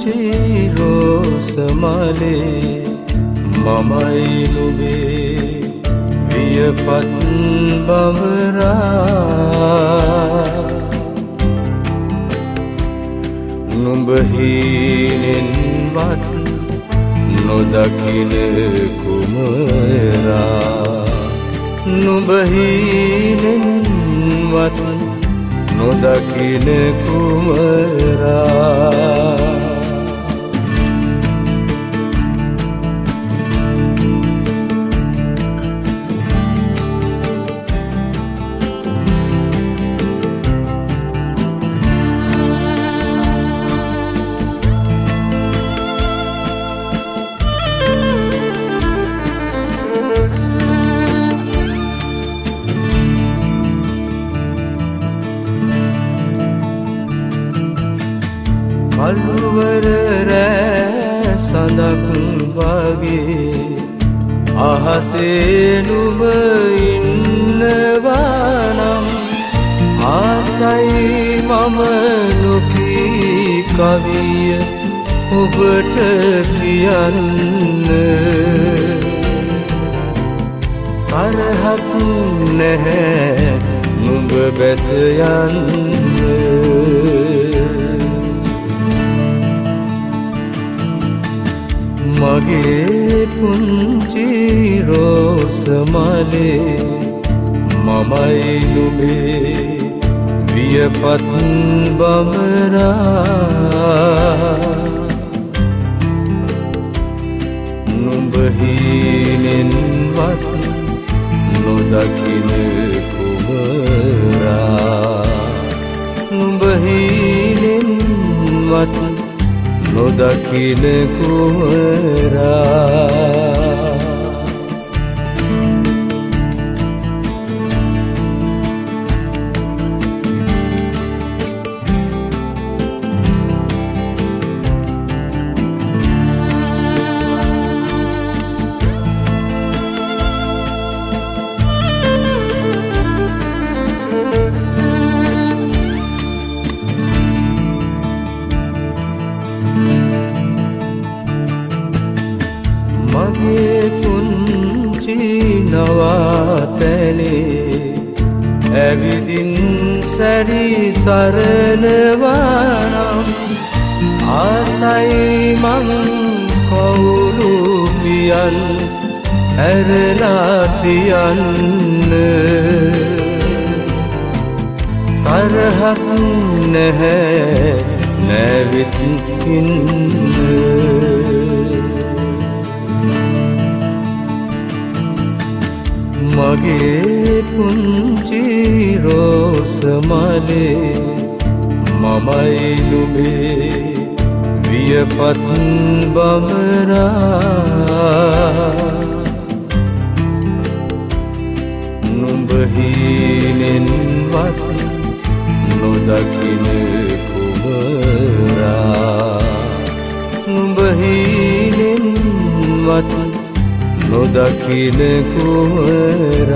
පුංචි රෝස මලේ මමයි නුඹේ වියපත් බඹරා නුඹ හීනෙන්වත් නොදකින කුමරා නුඹ හීනෙන්වත් නොදකින කුමරා කළුවර රෑ සඳක් වගේ අහසේ නුඹ ඉන්නවා නම් ආසයි මම නොකී කවිය ඔබට කියන්න තරහක් නැහැ නුඹ බැස යන්න මගේ පුංචි රෝස මලේ මමයි නුඹේ වියපත් බඹරා නුඹ හීනෙන්වත් නොදකින කුමරා නුඹ හීනෙන්වත් නොදකින කුමරා මගේ පුංචි නවාතැනේ ඇවිදින් සැරි සරනවා නම් ආසයි මං කවුරු පියන් ඇරලා තියන්න තරහක් නැහැ නැවිත් ඉන්න මගේ පුංචි රෝස මලේ මමයි නුඹේ වියපත් බඹරා නුඹ හීනෙන්වත් නොදකින කුමරා නුඹ හීනෙන්වත් නොදකින කුමරා